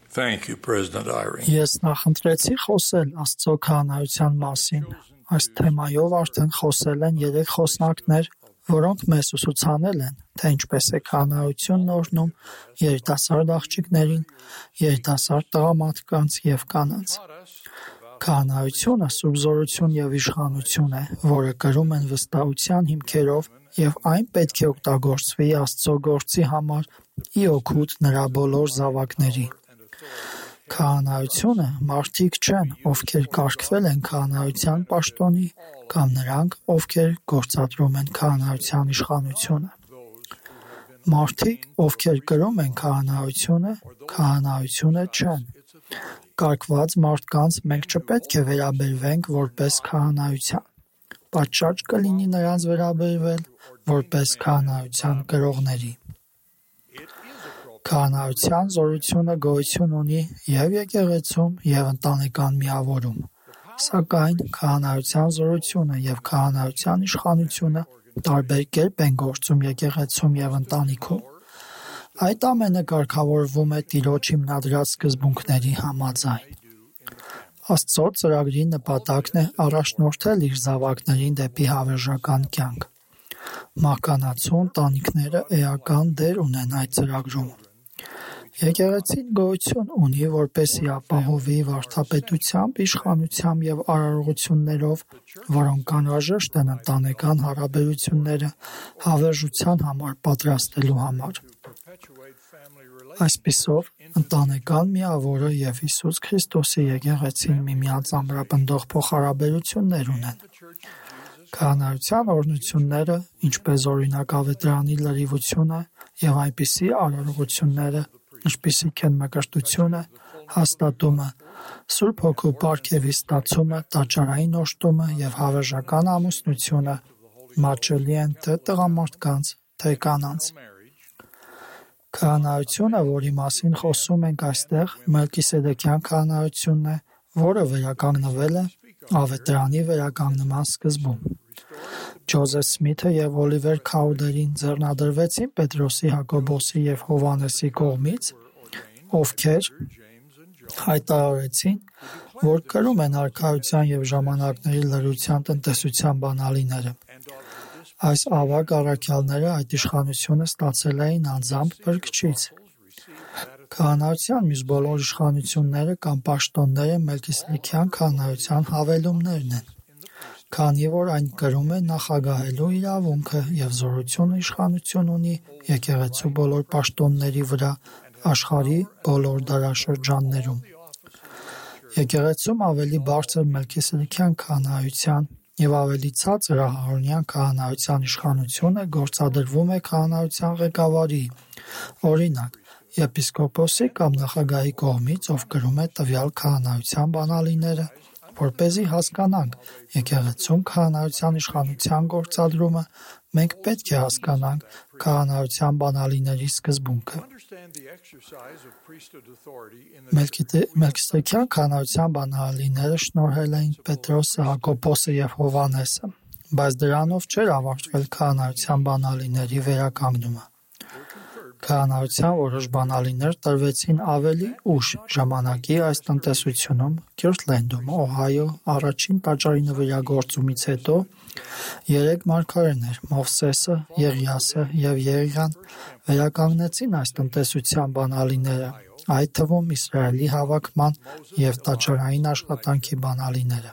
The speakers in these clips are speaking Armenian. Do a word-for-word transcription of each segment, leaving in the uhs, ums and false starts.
Thank you, President Irene. Ես նախընտրեցի խոսել Աստծո քահանայության մասին։ Այս թեմայով արդեն խոսել են երեք խոսնակներ, որոնք մեզ ուսուցանել են, թե ինչպես է քահանայությունն օրհնում երիտասարդ աղջիկներին, երիտասարդ տղամարդկանց և կանանց։ Քահանայությունը սուրբ զորություն և իշխանություն է, որը կրում են վստահության հիմքերով, և այն պետք է օգտագործվի Աստծո գործի համար ի օգուտ նրա բոլոր զավակների։ Քահանայությունը մարդիկ չեն, ովքեր կարգվել են քահանայության պաշտոնի, կամ նրանք, ովքեր գործադրում են քահանայության իշխանությունը։ Մարդիկ, ովքեր կրում են քահանայությունը, քահանայությունը չեն։ Կարգված մարդկանց մենք չպետք է վերաբերվենք որպես քահանայության։ Պատշաճ կլինի նրանց վերաբերվել որպես քահանայության կրողների։ Քահանայության զորությունը գոյություն ունի և եկեղեցում, և ընտանեկան միավորում։ Սակայն քահանայության զորությունը և քահանայության իշխանությունը տարբեր կերպ են գործում եկեղեցում և ընտանիքում։ Այդ ամենը կարգավորվում է Տիրոջ հիմնադրած սկզբունքների համաձայն։ Աստծո ծրագրի նպատակն է առաջնորդել իր զավակներին դեպի հավերժական կյանք։ Մահկանացու ընտանիքները էական դեր ունեն այդ ծրագրում։ Եկեղեցին գոյություն ունի, որպեսզի ապահովի վարդապետությամբ, իշխանությամբ և արարողություններով, որոնք անհրաժեշտ են ընտանեկան հարաբերությունները հավերժության համար պատրաստելու համար։ Այսպիսով, ընտանեկան միավորը և Հիսուս Քրիստոսի եկեղեցին միմյանց ամրապնդող փոխհարաբերություններ ունեն։ Քահանայության օրհնությունները, ինչպես օրինակ ավետարանի լրիվությունը և այնպիսի արարողությունները, ինչպիսիք են մկրտությունը, հաստատումը, Սուրբ Հոգու պարգևի ստացումը, տաճարային օժտումը և հավերժական ամուսնությունը, մատչելի են թե տղամարդկանց, թե կանանց։ Քահանայությունը, որի մասին խոսում ենք այստեղ, Մելքիսեդեկյան քահանայությունն է, որը վերականգնվել է ավետարանի վերականգնման սկզբում։ Ջոզեֆ Սմիթը և Օլիվեր Քաուդերին ձեռնադրվեցին Պետրոսի, Հակոբոսի և Հովհաննեսի կողմից, ովքեր հայտարարեցին, որ կրում են արքայության և ժամանակների լրության տնտեսության բանալիները։ Այս ավագ առաքյալները այդ իշխանությունը ստացել էին անձամբ Փրկչից։ Քահանայության մյուս բոլոր իշխանությունները կամ պաշտոնները Մելքիսեդեկյան քահանայության հավելումներն են, քանի որ այն կրում է նախագահելու իրավունքը և զորությունը իշխանություն ունի եկեղեցու բոլոր պաշտոնների վրա աշխարհի բոլոր դարաշրջաններում։ Եկեղեցում ավելի բարձր Մելքիսեդեկյան քահանայության և ավելի ցածր Ահարոնյան քահանայության իշխանությունը գործադրվում է քահանայության ղեկավարի, օրինակ, եպիսկոպոսի կամ նախագահի կողմից, ով կրում է տվյալ քահանայության բանալիները, որպեսզի հասկանանք եկեղեցում քահանայության իշխանության գործադրումը, մենք պետք է հասկանանք քահանայության բանալիների սկզբունքը։ Մելքիսեդեկյան քահանայության բանալիները շնորհել էին Պետրոսը, Հակոբոսը և Հովհաննեսը, բայց դրանով չէր ավարտվել քահանայության բանալիների վերականգնումը։ Քահանայության որոշ բանալիներ տրվեցին ավելի ուշ ժամանակի այս տնտեսությունում Քյուրթլենդում, Օհայո, առաջին տաճարի նվիրագործումից հետո երեք մարգարեներ՝ Մովսեսը, Եղիասը և Եղիան, վերականգնեցին այս տնտեսության բանալիները, այդ թվում Իսրայելի հավաքման և տաճարային աշխատանքի բանալիները։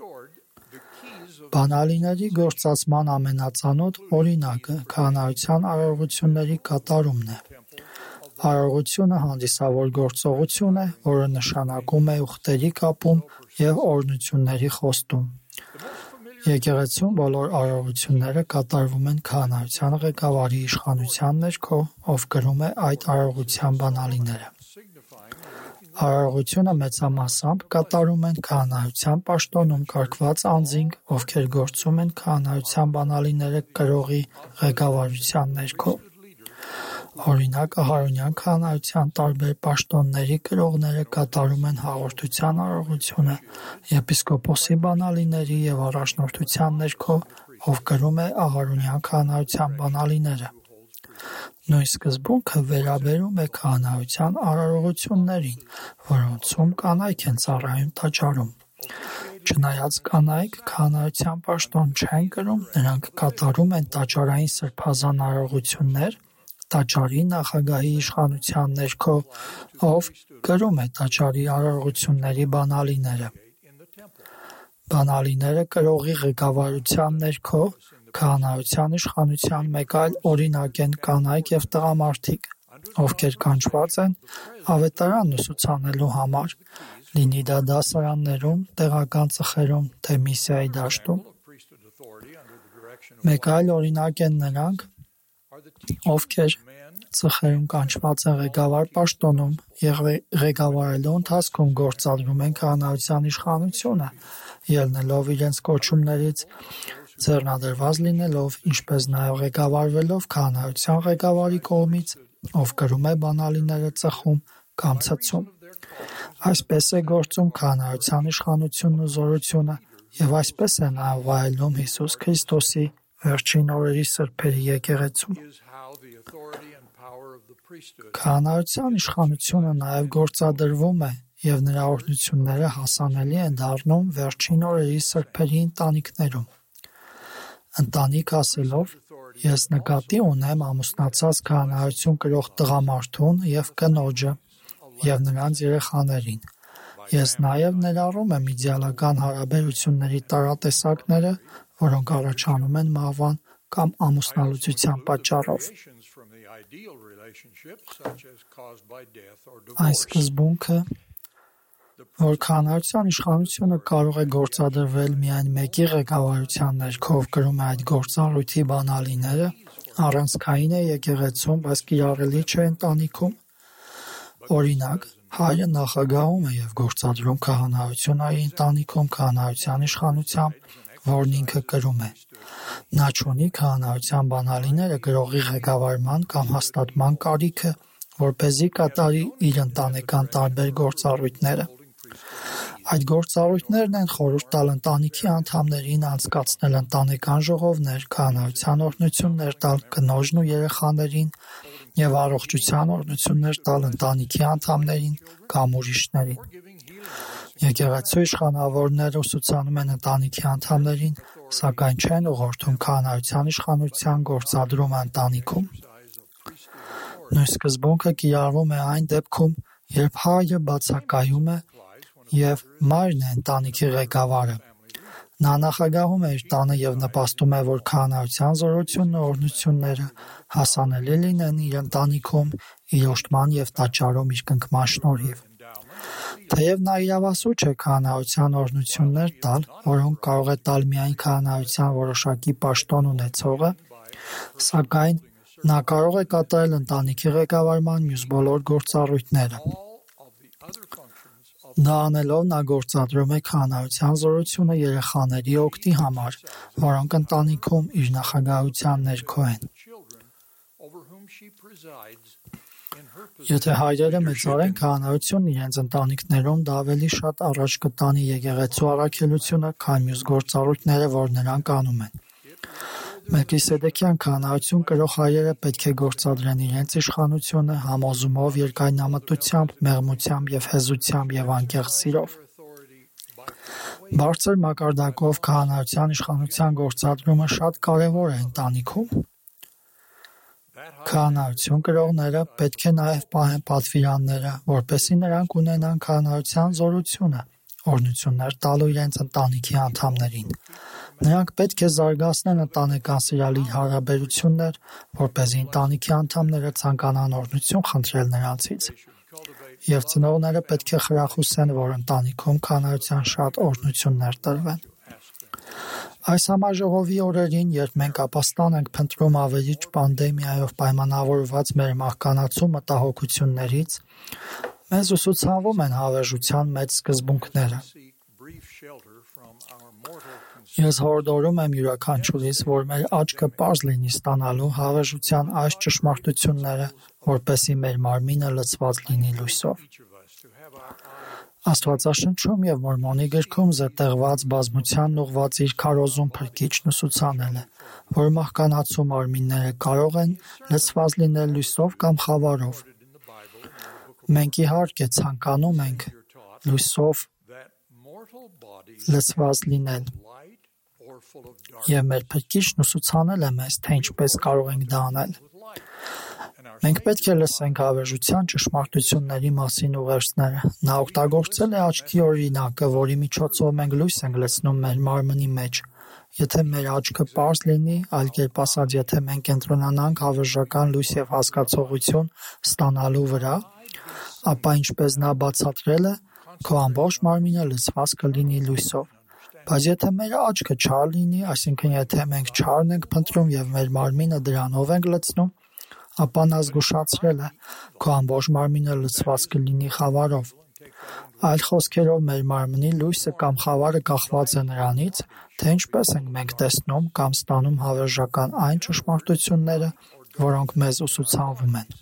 Բանալիների գործածման ամենածանոթ օրինակը քահանայության արարողությունների կատարումն է։ Արարողությունը հանդիսավոր գործողություն է, որը նշանակում է ուխտերի կապում և օրհնությունների խոստում։ Եկեղեցում բոլոր արարողությունները կատարվում են քահանայության ղեկավարի իշխանության ներքո, ով կրում է այդ արարողության բանալիները։ Արարողությունը մեծամասամբ կատարում են քահանայության պաշտոնում կարգված անձինք, ովքեր գործում են քահանայության բանալիները կրողի ղեկավարության ներքո։ Օրինակ, Ահարոնյան քահանայության տարբեր պաշտոնների կրողները կատարում են հաղորդության արարողությունը եպիսկոպոսի բանալիների և առաջնորդության ներքո, ով կրում է Ահարոնյան քահանայության բանալիները։ Նույն սկզբունքը վերաբերում է քահանայության արարողություններին, որոնցում կանայք են ծառայում տաճարում։ Չնայած կանայք քահանայության պաշտոն չեն կրում, նրանք կատարում են տաճարային սրբազան արարողություններ տաճարի նախագահի իշխանության ներքո, ով կրում է տաճարի արարողությունների բանալիները։ Բանալիները կրողի ղեկավարության ներքո քահանայության իշխանության մեկ այլ օրինակ են կանայք և տղամարդիկ, ովքեր կանչված են ավետարանն ուսուցանելու համար, լինի դա դասարաններում, տեղական ծխերում, թե միսիայի դաշտում։ Մեկ այլ օրինակ են նրանք, ովքեր ծխերում կանչված են ղեկավար պաշտոնում և ղեկավարելու ընթացքում գործադրում են քահանայության իշխանությունը, ելնելով իրենց կոչումներից, ձեռնադրված լինելով, ինչպես նաև ղեկավարվելով քահանայության ղեկավարի կողմից, ով կրում է բանալիները ծխում կամ ցցում։ Այսպես է գործում քահանայության իշխանությունն ու զորությունը, և այսպես է նաև վայելում Հիսուս Քրիստոսի վերջին օրերի սրբերի եկեղեցում։ Քահանայության իշխանությունը նաև գործադրվում է և նրա օրհնությունները հասանելի են դառնում վերջին օրերի սրբերի ընտանիքներում։ Ընտանիք ասելով, ես նկատի ունեմ ամուսնացած քահանայություն կրող տղամարդուն և կնոջը և նրանց երեխաներին։ Ես նաև ներառում եմ իդեալական հարաբերությունների տարատեսակները, որոնք առաջանում են մահվան կամ ամուսնալուծության պատճառով։ Այս սկզբունքը, որ քահանայության իշխանությունը կարող է գործադրվել միայն մեկի ղեկավարության ներքո, ով կրում է այդ գործառույթի բանալիները, առանցքային է եկեղեցում, բայց կիրառելի չէ ընտանիքում։ Օրինակ, հայրը նախագահում է և գործադրում քահանայություն այ ընտանիքում քահանայության իշխանությամբ, որն ինքը կրում է։ Նա չունի քահանայության բանալիները կրողի ղեկավարման կամ հաստատման կարիքը, որպեսզի կատարի իր ընտանեկան տարբեր գործառույթները։ Այդ գործառույթներն են խորհուրդ տալ ընտանիքի անդամներին անցկացնել ընտանեկան ժողովներ, քահանայության օրհնություններ տալ կնոջն ու երեխաներին և առողջության օրհնություններ տալ ընտանիքի անդամներին կամ ուրիշներին։ Եկեղեցու իշխանավորները ուսուցանում են ընտանիքի անդամներին, սակայն չեն ուղղորդում քահանայության իշխանության գործադրումը ընտանիքում։ Նույն սկզբունքը կիրառվում է այն դեպքում, երբ հայրը բացակայում է և մայրն է ընտանիքի ղեկավարը։ Նա նախագահում է իր տանը և նպաստում է, որ քահանայության զորությունն ու օրհնությունները հասանելի լինեն իր ընտանիքում, իր օժտման և տաճարում իր կնքման շնորհիվ։ Թեև նա իրավասու չէ քահանայության օրհնություններ տալ, որոնք կարող է տալ միայն քահանայության որոշակի պաշտոն ունեցողը, սակայն նա կարող է կատարել ընտանիքի ղեկավարման մյուս բոլոր գործառույթները։ Դա անելով նա գործադրում է քահանայության զորությունը երեխաների օգտի համար, որոնք ընտանիքում իր նախագահության ներքո են։ Եթե հայրերը մեծարեն քահանայությունն իրենց ընտանիքներում, դա ավելի շատ առաջ կտանի եկեղեցու առաքելությունը, քան մյուս գործառույթները, որ նրանք անում են։ Մելքիսեդեքյան քահանայություն կրող հայրերը պետք է գործադրեն իրենց իշխանությունը համոզումով, երկայնամտությամբ, մեղմությամբ և հեզությամբ և անկեղծ սիրով։ Բարձր մակարդակով քահանայության իշխանության գործադրումը շատ կարևոր է ընտանիքում։ Քահանայություն կրողները պետք է նաև պահեն պատվիրանները, որպեսզի նրանք ունենան քահանայության զորությունը, օրհնություններ տալու իրենց ընտանիքի անդամներին։ Նրանք պետք է զարգացնեն ընտանեկան սիրալիր հարաբերություններ, որպեսզի ընտանիքի անդամները ցանկանան օրհնություն խնդրել նրանցից։ Եվ ծնողները պետք է խրախուսեն, որ ընտանիքում քահանայության շատ օրհնություններ տրվեն։ Այս համաժողովի օրերին, երբ մենք ապաստան ենք փնտրում ավերիչ պանդեմիայով պայմանավորված մեր մահկանացու մտահոգություններից, մեզ ուսուցանվում են հավերժության մեծ սկզբունքները։ Ես հորդորում եմ յուրաքանչյուրիս, որ մեր աչքը պարզ լինի ստանալու հավերժության այս ճշմարտությունները, որպեսզի մեր մարմինը լցված լինի լույսով։ Աստվածաշնչում և Մորմոնի գրքում զետեղված բազմությանն ուղղված իր քարոզում փրկիչն ուսուցանել է, որ մահկանացու մարմինները կարող են լցված լինել լույսով կամ խավարով։ Մենք իհարկե ցանկանում ենք լույսով լցված լինել, և մեր փրկիչն ուսուցանել է մեզ, թե ինչպես կարող ենք դա անել։ Մենք պետք է լսենք հավերժության ճշմարտությունների մասին ուղերձները։ Նա օգտագործել է աչքի օրինակը, որի միջոցով մենք լույս ենք լցնում մեր մարմնի մեջ։ Եթե մեր աչքը պարզ լինի, այլ կերպ ասած, եթե մենք կենտրոնանանք հավերժական լույս և հասկացողություն ստանալու վրա, ապա ինչպես նա բացատրել է, քո ամբողջ մարմինը լցված կլինի լույսով։ Բայց եթե մեր աչքը չար լինի, այսինքն եթե մենք չարն ենք փնտրում և մեր մարմինը դրանով ենք լցնում, ապա նա զգուշացրել է, քո ամբողջ մարմինը լցված կլինի խավարով։ Այլ խոսքերով, մեր մարմնի լույսը կամ խավարը կախված է նրանից, թե ինչպես ենք մենք տեսնում կամ ստանում հավերժական այն ճշմարտությունները, որոնք մեզ ուսուցանվում են։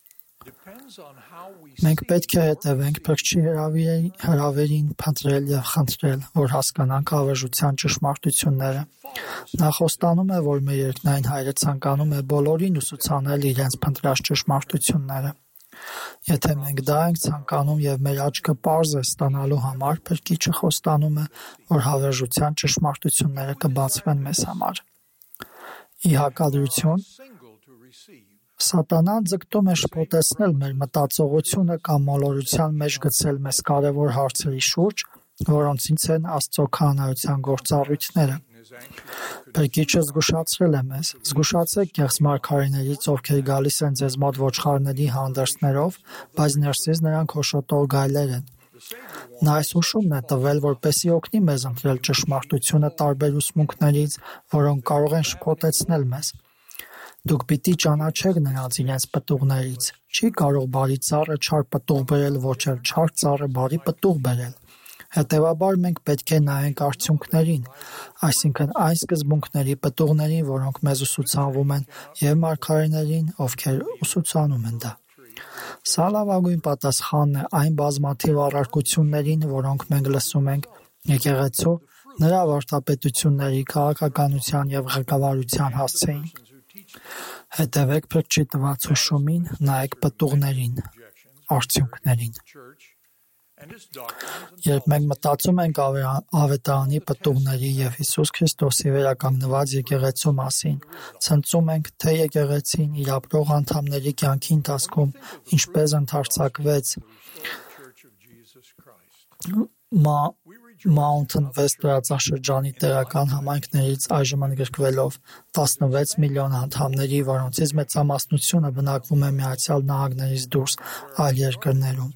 Մենք պետք է հետևենք Փրկչի հրավերին փնտրել և խնդրել, որ հասկանանք հավերժության ճշմարտությունները։ Նա խոստանում է, որ մեր երկնային Հայրը ցանկանում է բոլորին ուսուցանել իրենց փնտրած ճշմարտությունները։ Եթե մենք դա ենք ցանկանում և մեր աչքը պարզ է ստանալու համար, Փրկիչը խոստանում է, որ հավերժության ճշմարտությունները կբացվեն մեզ համար։ Ի հակադրություն, Սատանան ձգտում է շփոթեցնել մեր մտածողությունը կամ մոլորության մեջ գցել մեզ կարևոր հարցերի շուրջ, որոնցից են Աստծո քահանայության գործառույթները։ Փրկիչը զգուշացրել է մեզ. «Զգուշացեք կեղծ մարգարեներից, ովքեր գալիս են ձեզ մոտ ոչխարների հանդերձներով, բայց ներսից նրանք հոշոտող գայլեր են»։ Նա այս հուշումն է տվել, որպեսզի օգնի մեզ ընտրել ճշմարտությունը տարբեր ուսմունքներից, որոնք կարող են շփոթեցնել մեզ։ Դուք պիտի ճանաչեք նրանց իրենց պտուղներից։ Չի կարող բարի ծառը չար պտուղ բերել, ոչ էլ չար ծառը բարի պտուղ բերել։ Հետևաբար մենք պետք է նայենք արդյունքներին, այսինքն այն սկզբունքների պտուղներին, որոնք մեզ ուսուցանվում են, և մարգարեներին, ովքեր ուսուցանում են դա։ Սա լավագույն պատասխանն է այն բազմաթիվ առարկություններին, որոնք մենք լսում ենք եկեղեցու, նրա վարդապետությունների, քաղաքականության և ղեկավարության հասցեին։ Հետևեք Փրկչի տված հուշումին, նայեք պտուղներին, արդյունքներին։ Երբ մենք մտածում ենք Ավետարանի պտուղների և Հիսուս Քրիստոսի վերականգնված եկեղեցու մասին, ցնծում ենք, թե եկեղեցին իր ապրող անդամների կյանքի ընթացքում ինչպես ընդարձակվեց Mountain West տարածաշրջանի տեղական համայնքներից այժմ ընդգրկվելով տասնվեց միլիոն անդամների, որոնցից մեծամասնությունը բնակվում է Միացյալ Նահանգներից դուրս այլ երկրներում։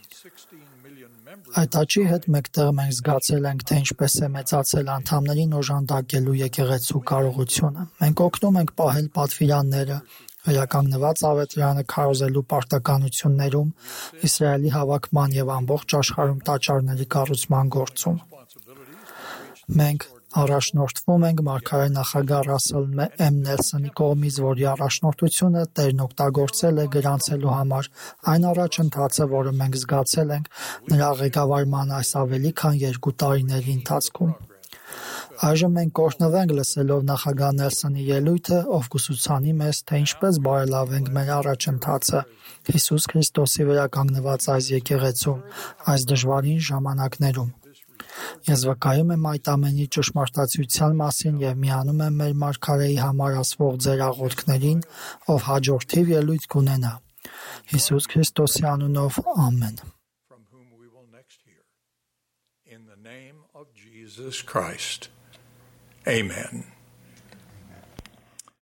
Այդ աճի հետ մեկտեղ մենք զգացել ենք, թե ինչպես է մեծացել անդամներին օժանդակելու եկեղեցու կարողությունը։ Մենք օգնում ենք պահել պատվիրանները, վերականգնված ավետարանը քարոզելու պարտականություններում, Իսրայելի հավաքման և ամբողջ աշխարհում տաճարների կառուցման գործում։ Մենք առաջնորդվում ենք մարգարե նախագահ Ռասել Էմ Նելսոնի կողմից, որի առաջնորդությունը Տերն օգտագործել է գրանցելու համար այն առաջընթացը, որը մենք զգացել ենք նրա ղեկավարման այս ավելի քան երկու տարիների ընթացքում։ Այժմ մենք կօրհնվենք լսելով նախագահ Նելսոնի ելույթը, ով կուսուցանի մեզ, թե ինչպես բարելավենք մեր առաջընթացը Հիսուս Քրիստոսի վերականգնված այս եկեղեցում, այս դժվարին ժամանակներում։ Ես վկայում եմ այդ ամենի ճշմարտացիության մասին և միանում եմ մեր մարգարեի համար ասվող ձեր աղոթքներին, ով հաջորդիվ ելույթ կունենա։ Հիսուս Քրիստոսի անունով, ամեն։ In the name of Jesus Christ. Amen.